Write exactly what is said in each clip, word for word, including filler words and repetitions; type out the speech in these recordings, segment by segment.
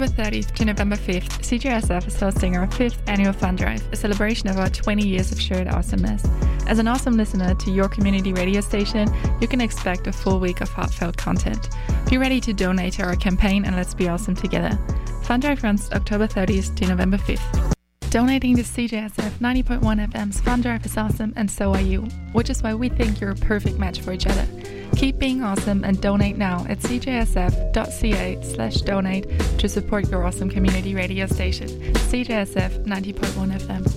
October thirtieth to November fifth, C J S F is hosting our fifth annual fund drive, a celebration of our twenty years of shared awesomeness. As an awesome listener to your community radio station, you can expect a full week of heartfelt content. Be ready to donate to our campaign and let's be awesome together. Fund drive runs October thirtieth to November fifth. Donating to C J S F ninety point one F M's Fund Drive is awesome, and so are you, which is why we think you're a perfect match for each other. Keep being awesome and donate now at c j s f dot c a slash donate to support your awesome community radio station, C J S F ninety point one F M.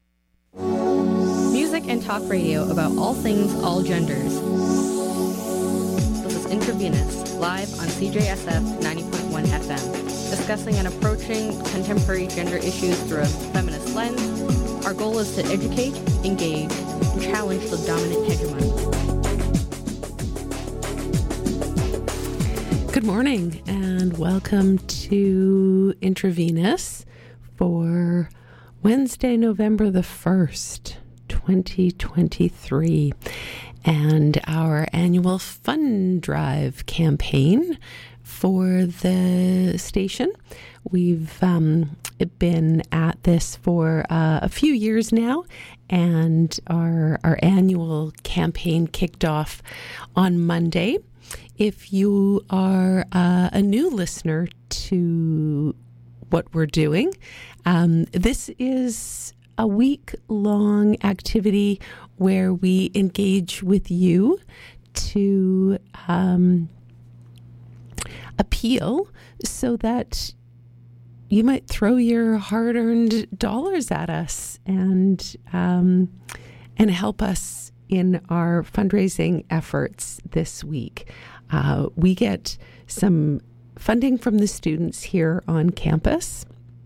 Music and talk radio about all things, all genders. This is Intravenous, live on C J S F ninety point one F M, discussing and approaching contemporary gender issues through a feminist lens. Our goal is to educate, engage, and challenge the dominant hegemony. Good morning and welcome to Intravenous for Wednesday, November the first, twenty twenty-three, and our annual Fund Drive campaign for the station. We've um, been at this for uh, a few years now, and our, our annual campaign kicked off on Monday. If you are uh, a new listener to what we're doing, um, this is a week-long activity where we engage with you to um, appeal so that you might throw your hard-earned dollars at us and um, and help us in our fundraising efforts this week. Uh, we get some funding from the students here on campus,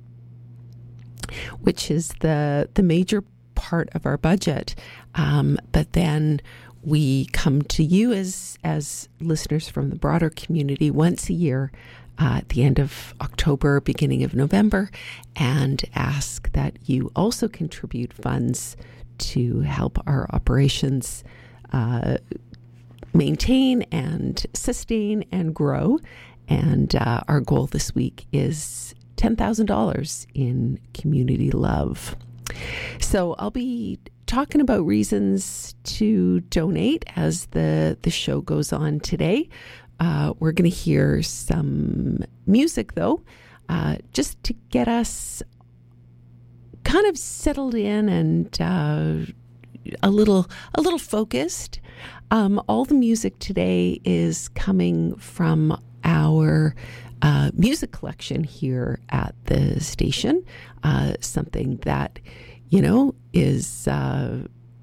which is the the major part of our budget. Um, but then we come to you as as listeners from the broader community once a year uh, at the end of October, beginning of November, and ask that you also contribute funds to help our operations uh, maintain and sustain and grow. And uh, our goal this week is ten thousand dollars in community love. So I'll be talking about reasons to donate as the, the show goes on today. Uh, we're going to hear some music, though, uh, just to get us kind of settled in and uh, a little a little focused. Um, all the music today is coming from our uh, music collection here at the station. Uh, something that, you know, is uh,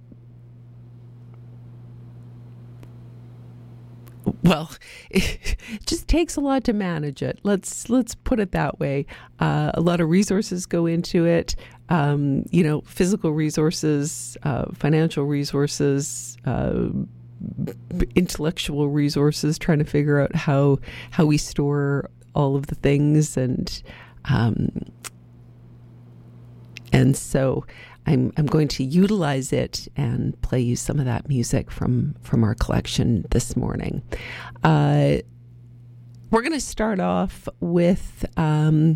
well, it just takes a lot to manage it. Let's let's put it that way. Uh, a lot of resources go into it. Um, you know, physical resources, uh, financial resources, uh, intellectual resources. Trying to figure out how how we store all of the things, and um, and so. I'm I'm going to utilize it and play you some of that music from, from our collection this morning. Uh, we're going to start off with um,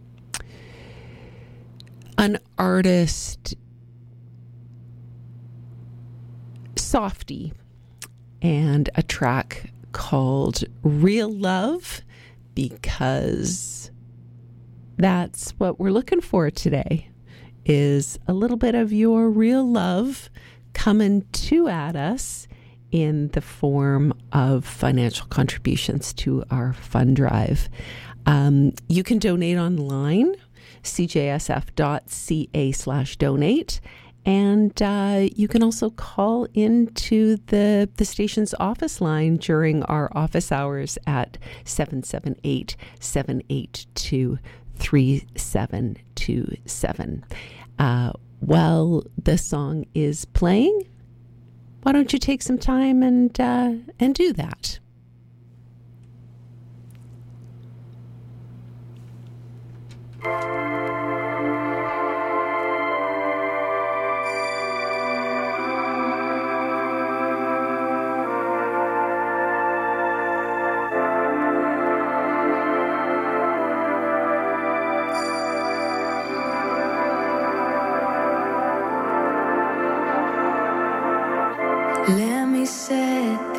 an artist, Softy, and a track called Real Love, because that's what we're looking for today. Is a little bit of your real love coming to at us in the form of financial contributions to our fund drive. Um, you can donate online, c j s f dot c a slash donate, and uh, you can also call into the, the station's office line during our office hours at seven seven eight, seven eight two, three seven two seven. Uh, while the song is playing, why don't you take some time and uh, and do that?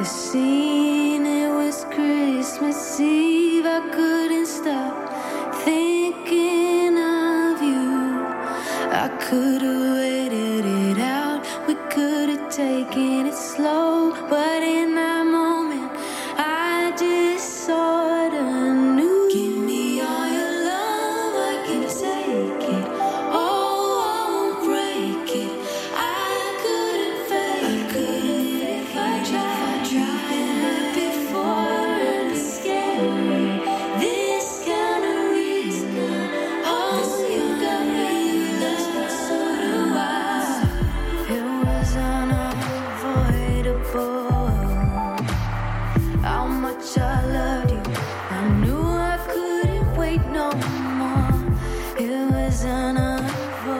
the scene. It was Christmas Eve. I couldn't stop thinking of you. I could have waited it out. We could have taken it slow, but in that moment, I just sort of knew. Give me all your love, I can take it. Oh, I won't break it. I couldn't fake I couldn't it if I tried. Been hurt before and it's scary. This kind of risk. Oh, you got me lost, but so do I. It was unavoidable. How much I loved you, I knew I couldn't wait no more. It was unavoidable.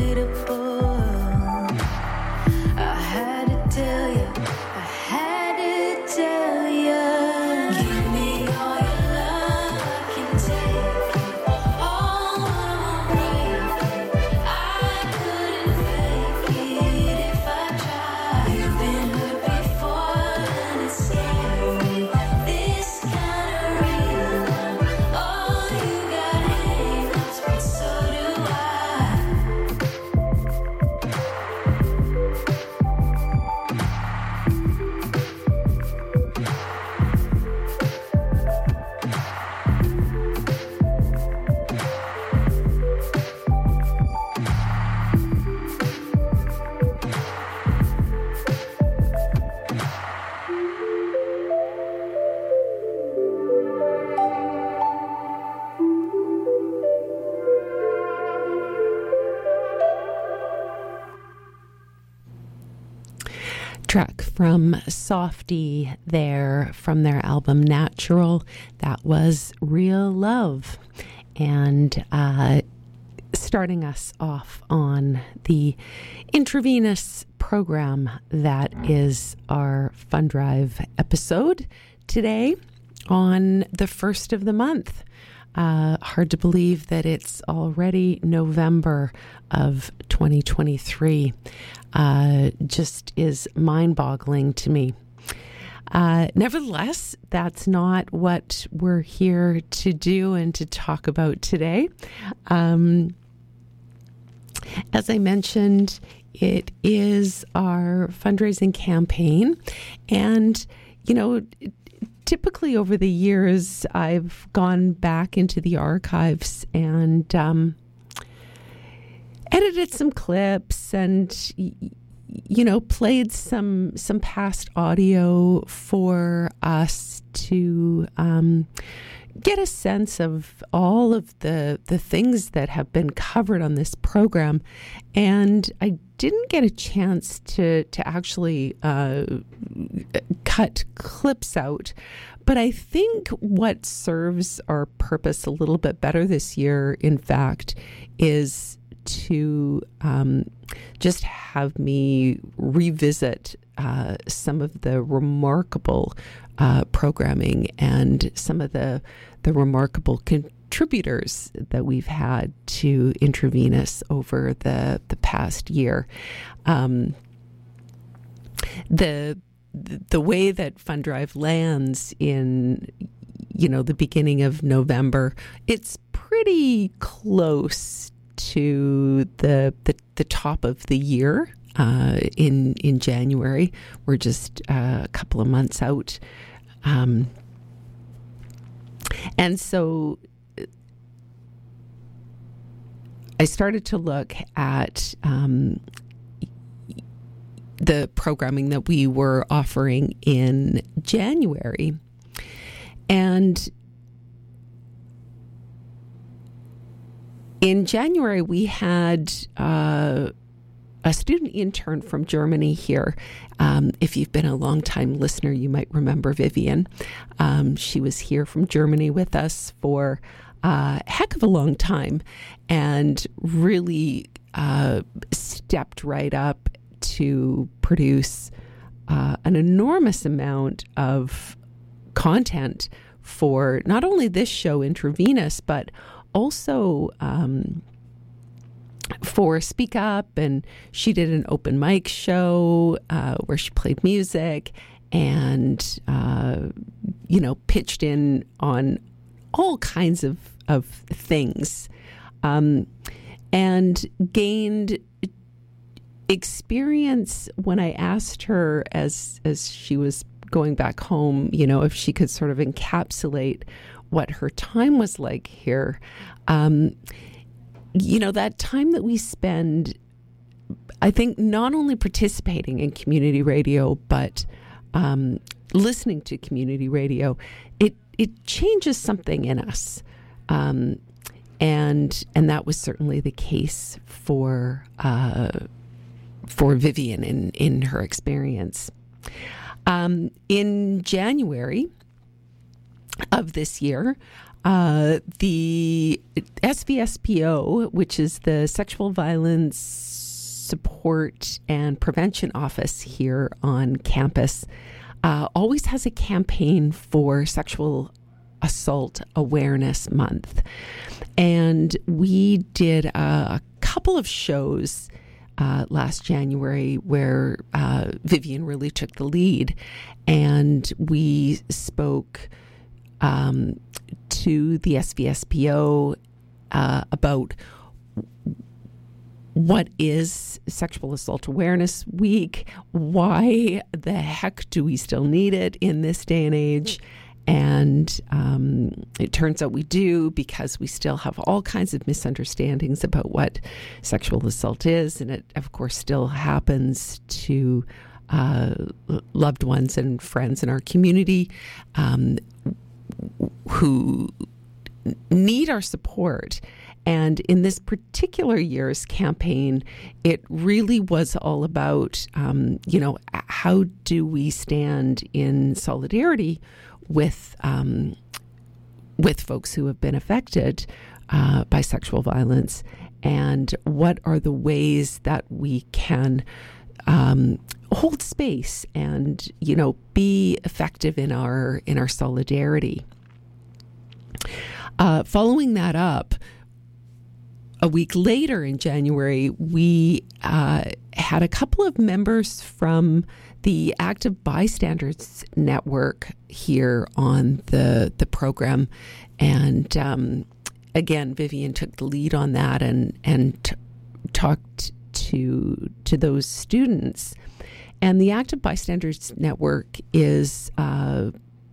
I had to tell you, I had to tell you. Give me all your love, I can take it. Oh, I won't break it. I couldn't fake it if I tried. You've been hurt before and it's scary. This kind of real. Oh, you got hang-ups, but so do I. Track from Softy there from their album Natural. That was Real Love. And uh, starting us off on the intravenous program that is our Fund Drive episode today on the first of the month. Uh, hard to believe that it's already November of twenty twenty-three. Uh, just is mind-boggling to me. Uh, nevertheless, that's not what we're here to do and to talk about today. Um, as I mentioned, it is our fundraising campaign. And, you know, typically over the years, I've gone back into the archives and um, edited some clips and, you know, played some some past audio for us to um, get a sense of all of the the things that have been covered on this program. And I didn't get a chance to to actually uh, cut clips out. But I think what serves our purpose a little bit better this year, in fact, is to um, just have me revisit uh, some of the remarkable uh, programming and some of the the remarkable contributors that we've had to Intravenous over the the past year. Um, the the way that Fund Drive lands in, you know, the beginning of November, it's pretty close to the the, the top of the year uh, in in January. We're just uh, a couple of months out, um, and so I started to look at um, the programming that we were offering in January, and in January, we had uh, a student intern from Germany here. Um, if you've been a long-time listener, you might remember Vivian. Um, she was here from Germany with us for a heck of a long time and really uh, stepped right up to produce uh, an enormous amount of content for not only this show, Intravenous, but also um, for Speak Up. And she did an open mic show uh, where she played music. and, uh, you know, pitched in on all kinds of, of things, um, and gained experience when I asked her as as she was going back home, you know, if she could sort of encapsulate what her time was like here. Um, you know, that time that we spend, I think, not only participating in community radio, but um, listening to community radio, it it changes something in us. Um, and and that was certainly the case for uh, for Vivian in, in her experience. Um, in January of this year, uh, the S V S P O, which is the Sexual Violence Support and Prevention Office here on campus, uh, always has a campaign for Sexual Assault Awareness Month. And we did a, a couple of shows Uh, last January where uh, Vivian really took the lead, and we spoke um, to the S V S P O uh, about what is Sexual Assault Awareness Week, why the heck do we still need it in this day and age. And um, it turns out we do, because we still have all kinds of misunderstandings about what sexual assault is. And it, of course, still happens to uh, loved ones and friends in our community um, who need our support. And in this particular year's campaign, it really was all about, um, you know, how do we stand in solidarity with um, with folks who have been affected uh, by sexual violence, and what are the ways that we can um, hold space and, you know, be effective in our in our solidarity. Uh, following that up, a week later in January, we uh, had a couple of members from the Active Bystanders Network here on the the program, and um, again, Vivian took the lead on that and and t- talked to to those students. And the Active Bystanders Network is uh,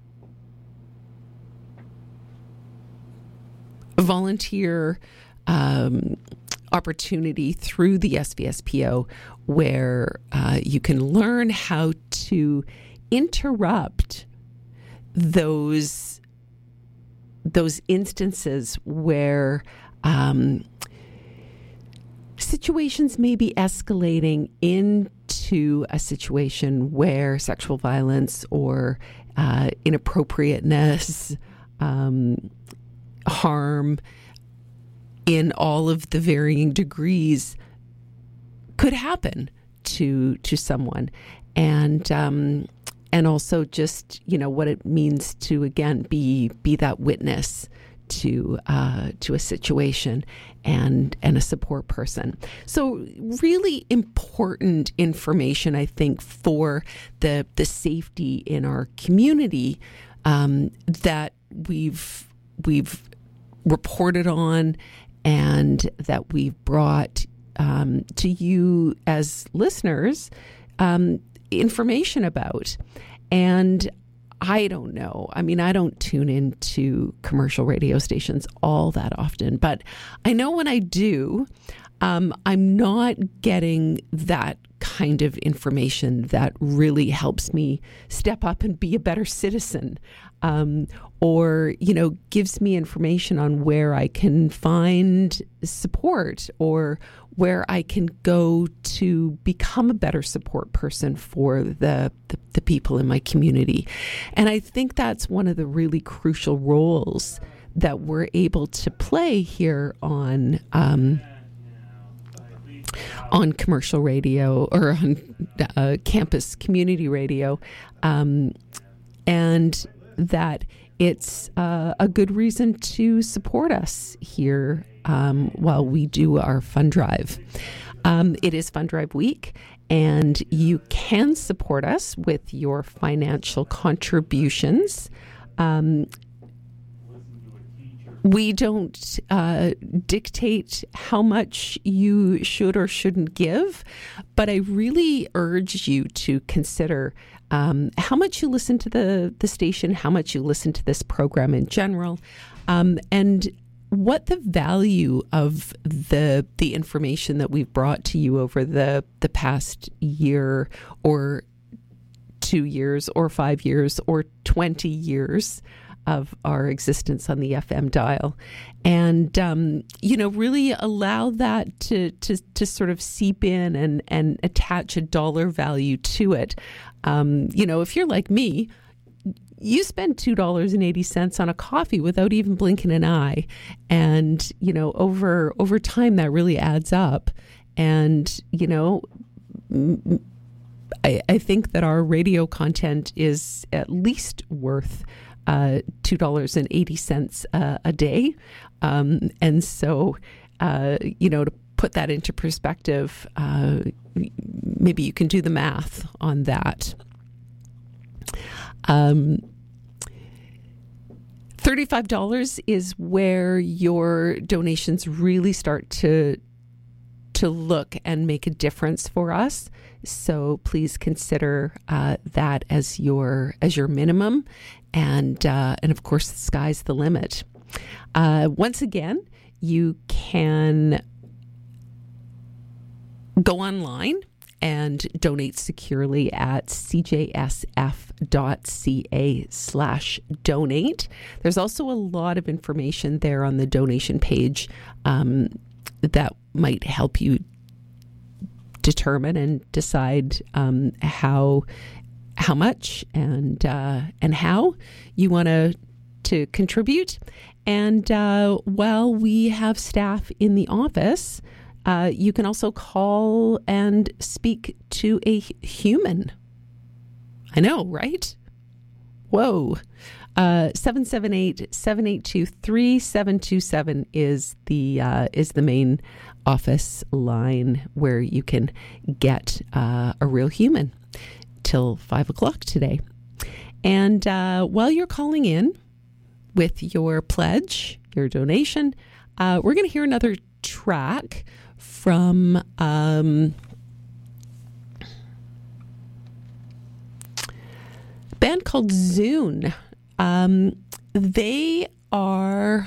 a volunteer Um, opportunity through the S V S P O where uh, you can learn how to interrupt those those instances where um, situations may be escalating into a situation where sexual violence or uh, inappropriateness, um, harm, in all of the varying degrees, could happen to to someone, and um, and also just, you know, what it means to, again, be be that witness to uh, to a situation and and a support person. So really important information, I think, for the the safety in our community um, that we've we've reported on, and that we've brought um, to you as listeners um, information about. And I don't know. I mean, I don't tune into commercial radio stations all that often, but I know when I do, um, I'm not getting that kind of information that really helps me step up and be a better citizen, um, or, you know, gives me information on where I can find support or where I can go to become a better support person for the, the, the people in my community. And I think that's one of the really crucial roles that we're able to play here on um, on commercial radio or on uh, campus community radio, um, and that it's uh, a good reason to support us here um, while we do our fund drive. Um, it is Fund Drive Week, And you can support us with your financial contributions. Um, we don't uh, dictate how much you should or shouldn't give, but I really urge you to consider um, how much you listen to the, the station, how much you listen to this program in general, um, and what the value of the the information that we've brought to you over the, the past year or two years or five years or twenty years of our existence on the F M dial, and um, you know, really allow that to to to sort of seep in and and attach a dollar value to it. Um, you know, if you're like me, you spend two dollars and eighty cents on a coffee without even blinking an eye, and you know, over over time that really adds up. And you know, I, I think that our radio content is at least worth Uh, two dollars and eighty cents uh, a day. Um, and so, uh, you know, to put that into perspective, uh, maybe you can do the math on that. Um, thirty-five dollars is where your donations really start to to look and make a difference for us. So please consider uh, that as your as your minimum, and uh, and of course the sky's the limit. Uh, once again, you can go online and donate securely at c j s f dot c a slash donate. There's also a lot of information there on the donation page um, that might help you determine and decide um, how how much and uh, and how you want to to contribute. And uh, while we have staff in the office, uh, you can also call and speak to a human. I know, right? Whoa. Uh, seven seven eight, seven eight two, three seven two seven is the uh, is the main office line where you can get uh, a real human till five o'clock today. And uh, while you're calling in with your pledge, your donation, uh, we're going to hear another track from um, a band called Zune. Um, they are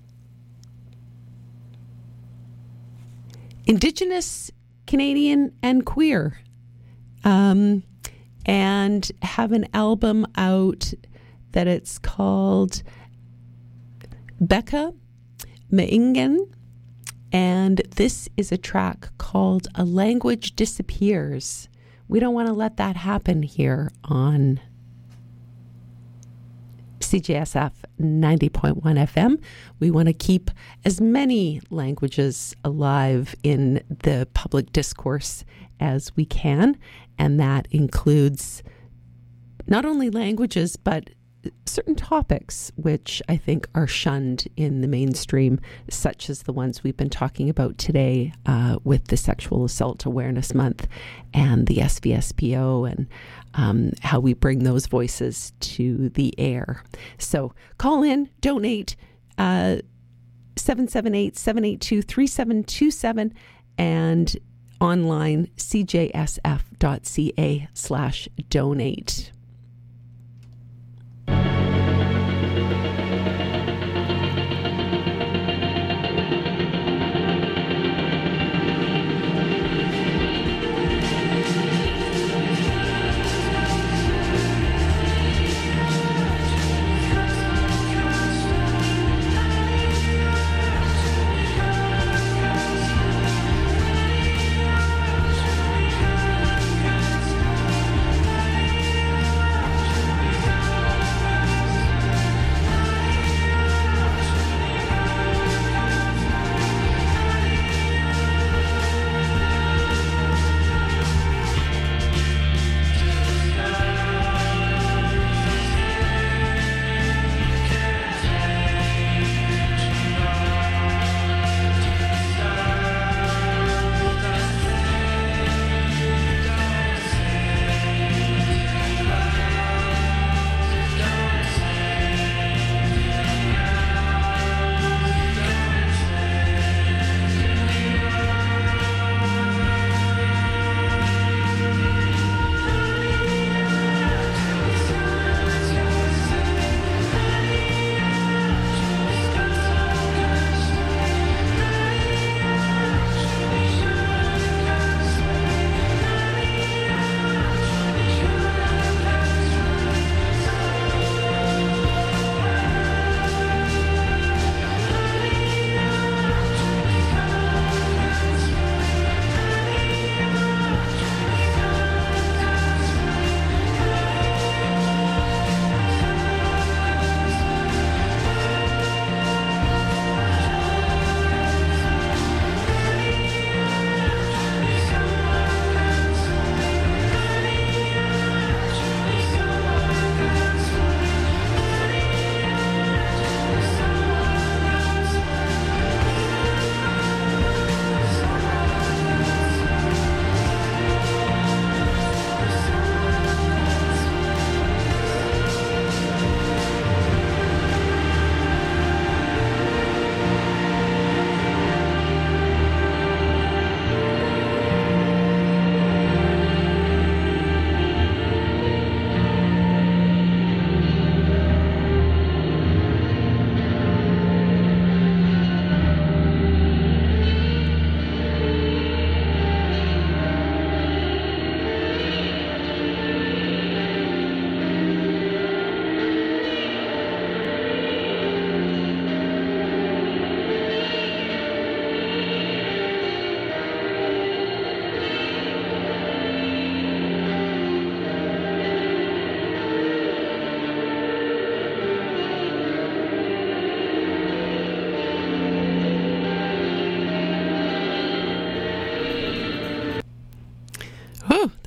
Indigenous, Canadian, and queer, um, and have an album out that it's called Becca Meingen, and this is a track called A Language Disappears. We don't want to let that happen here on C J S F ninety point one F M. We want to keep as many languages alive in the public discourse as we can, and that includes not only languages, but certain topics which I think are shunned in the mainstream, such as the ones we've been talking about today uh, with the Sexual Assault Awareness Month and the S V S P O, and um, how we bring those voices to the air. So call in, donate, uh, seven seven eight, seven eight two, three seven two seven, and online c j s f dot c a slash donate. Thank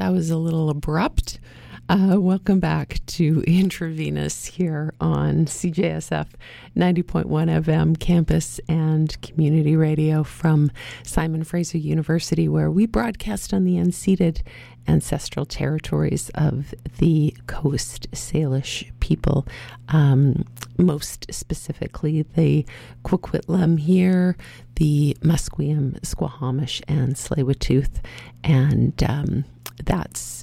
that was a little abrupt. Uh, welcome back to Intravenous here on C J S F ninety point one F M campus and community radio from Simon Fraser University, where we broadcast on the unceded ancestral territories of the Coast Salish people, um, most specifically the Coquitlam here, the Musqueam, Squamish, and Tsleil-Waututh, and um, that's,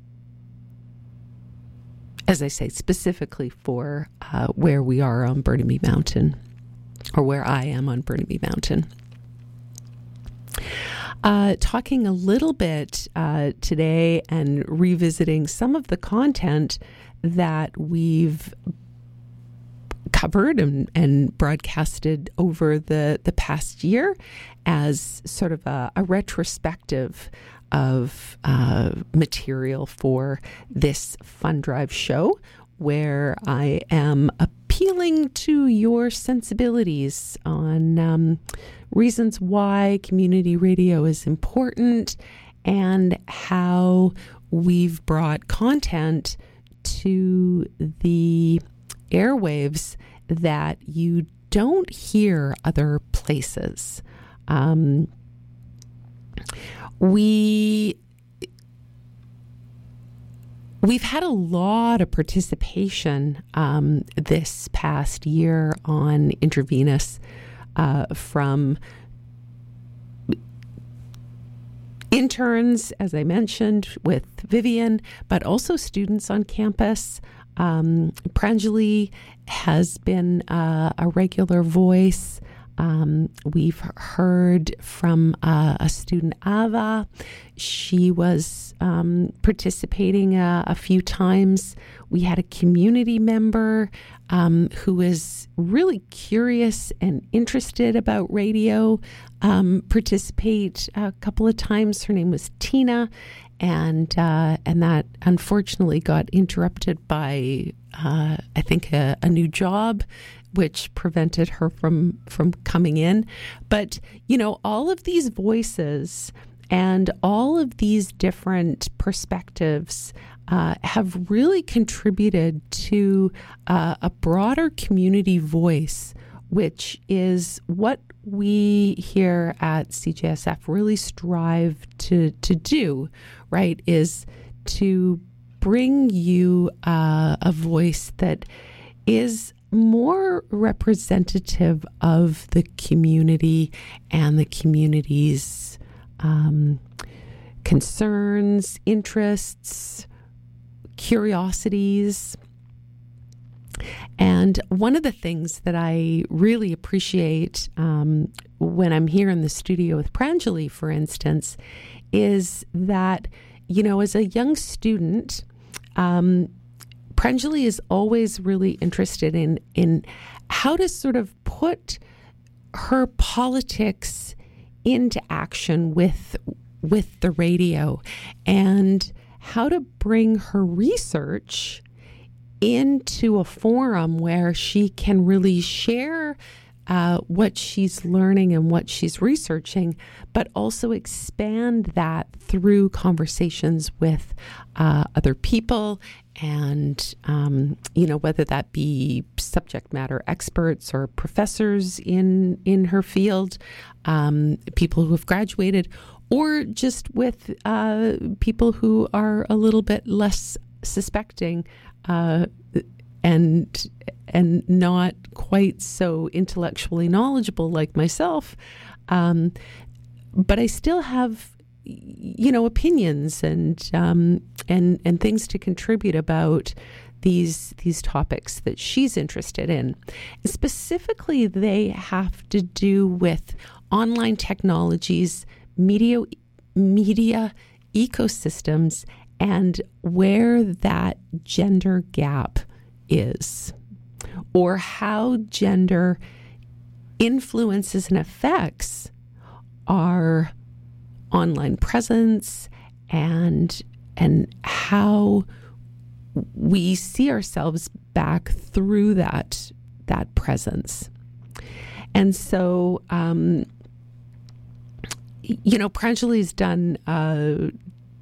as I say, specifically for uh, where we are on Burnaby Mountain, or where I am on Burnaby Mountain. Uh, talking a little bit uh, today and revisiting some of the content that we've covered and, and broadcasted over the, the past year as sort of a, a retrospective of uh, material for this Fund Drive show, where I am appealing to your sensibilities on um, reasons why community radio is important and how we've brought content to the airwaves that you don't hear other places. Um, we We've had a lot of participation um, this past year on Intravenous uh, from interns, as I mentioned, with Vivian, but also students on campus. Um, Pranjali has been uh, a regular voice. Um, we've heard from uh, a student, Ava. She was um, participating uh, a few times. We had a community member um, who is really curious and interested about radio um, participate a couple of times. Her name was Tina, and uh, and that unfortunately got interrupted by uh, I think a, a new job, which prevented her from from coming in. But, you know, all of these voices and all of these different perspectives uh, have really contributed to uh, a broader community voice, which is what we here at C J S F really strive to, to do, right, is to bring you uh, a voice that is more representative of the community and the community's um, concerns, interests, curiosities. And one of the things that I really appreciate um, when I'm here in the studio with Pranjali, for instance, is that, you know, as a young student, um, Pranjali is always really interested in in how to sort of put her politics into action with with the radio, and how to bring her research into a forum where she can really share uh, what she's learning and what she's researching, but also expand that through conversations with uh, other people. And, um, you know, whether that be subject matter experts or professors in in her field, um, people who have graduated, or just with uh, people who are a little bit less suspecting uh, and and not quite so intellectually knowledgeable like myself. Um, but I still have, you know, opinions and um, and and things to contribute about these these topics that she's interested in. Specifically, they have to do with online technologies, media media ecosystems, and where that gender gap is, or how gender influences and affects our online presence, and and how we see ourselves back through that that presence. And so, um, you know, Pranjali's done uh,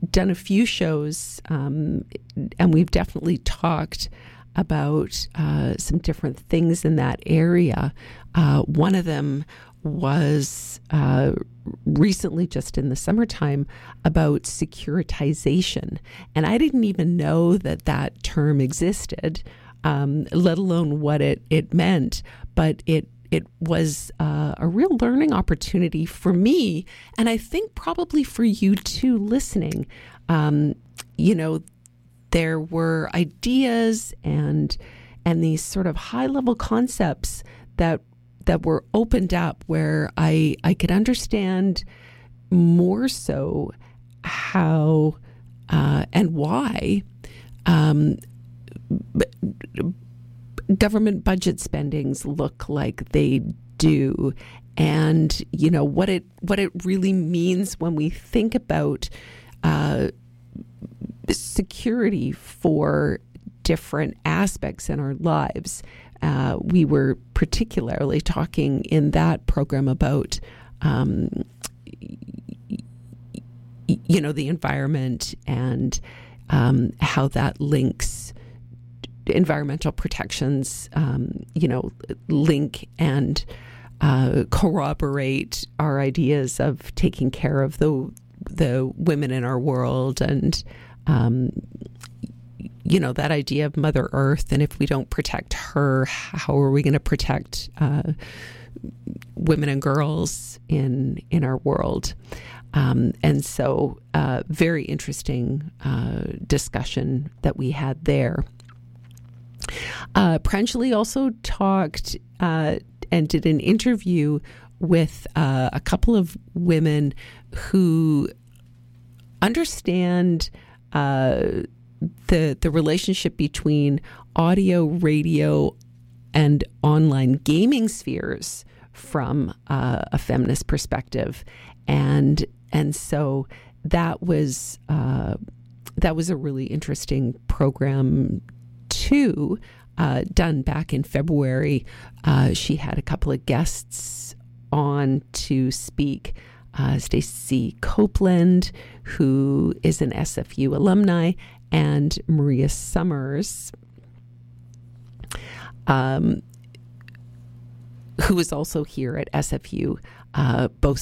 done a few shows, um, and we've definitely talked about uh, some different things in that area. Uh, one of them was uh, recently, just in the summertime, about securitization. And I didn't even know that that term existed, um, let alone what it, it meant. But it it was uh, a real learning opportunity for me, and I think probably for you too, listening. Um, you know, there were ideas and and these sort of high level concepts that that were opened up where I I could understand more so how uh, and why um, b- government budget spendings look like they do, and you know what it what it really means when we think about uh, security for different aspects in our lives. Uh, we were particularly talking in that program about, um, you know, the environment and um, how that links environmental protections, um, you know, link and uh, corroborate our ideas of taking care of the the women in our world, and um, you know, that idea of Mother Earth, and if we don't protect her, how are we going to protect uh, women and girls in in our world? Um, and so, uh, very interesting uh, discussion that we had there. Uh, Pranjali also talked uh, and did an interview with uh, a couple of women who understand uh, the the relationship between audio, radio, and online gaming spheres from uh, a feminist perspective, and and so that was uh, that was a really interesting program too. Uh, done back in February. Uh, she had a couple of guests on to speak. Uh, Stacey Copeland, who is an S F U alumni, and Maria Summers, um, who is also here at S F U. Uh, both